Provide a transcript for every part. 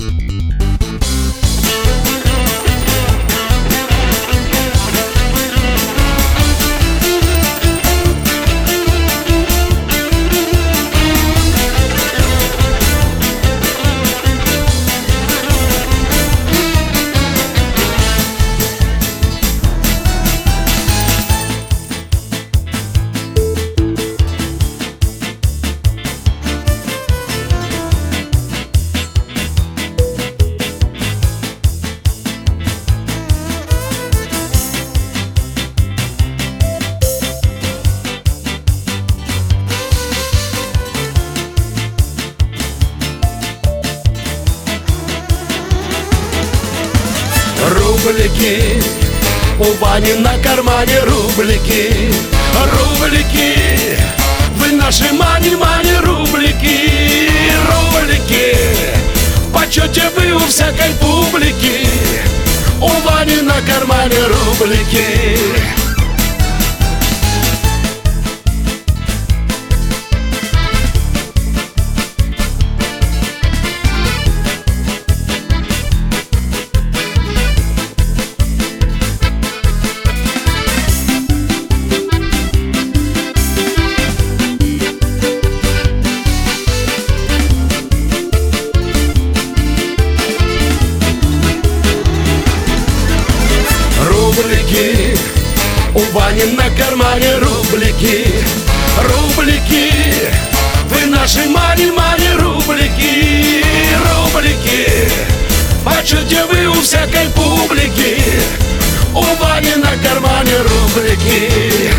Рублики, у Вани на кармане рублики, рублики, вы наши мани-мани рублики, рублики, в почете вы у всякой публики, у Вани на кармане рублики. Рублики, у Вани на кармане рублики, рублики, вы наши мани-мани рублики, рублики, в почете вы у всякой публики, у Вани на кармане рублики.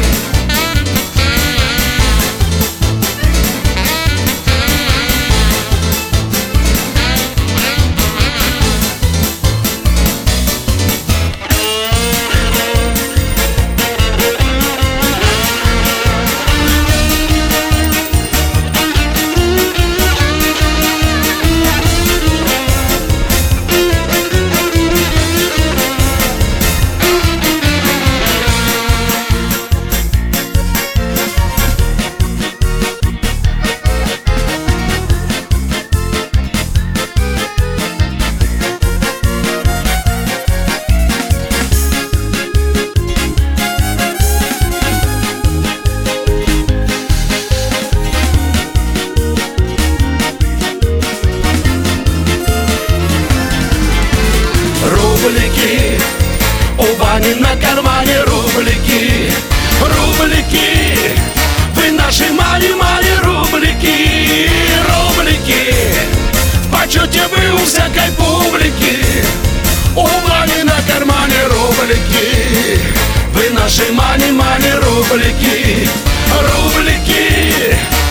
Рублики, у Вани на кармане рублики, рублики, вы наши мани-мани рублики, рублики, в почете вы у всякой публики, у Вани на кармане рублики, вы наши мани-мани рублики, рублики.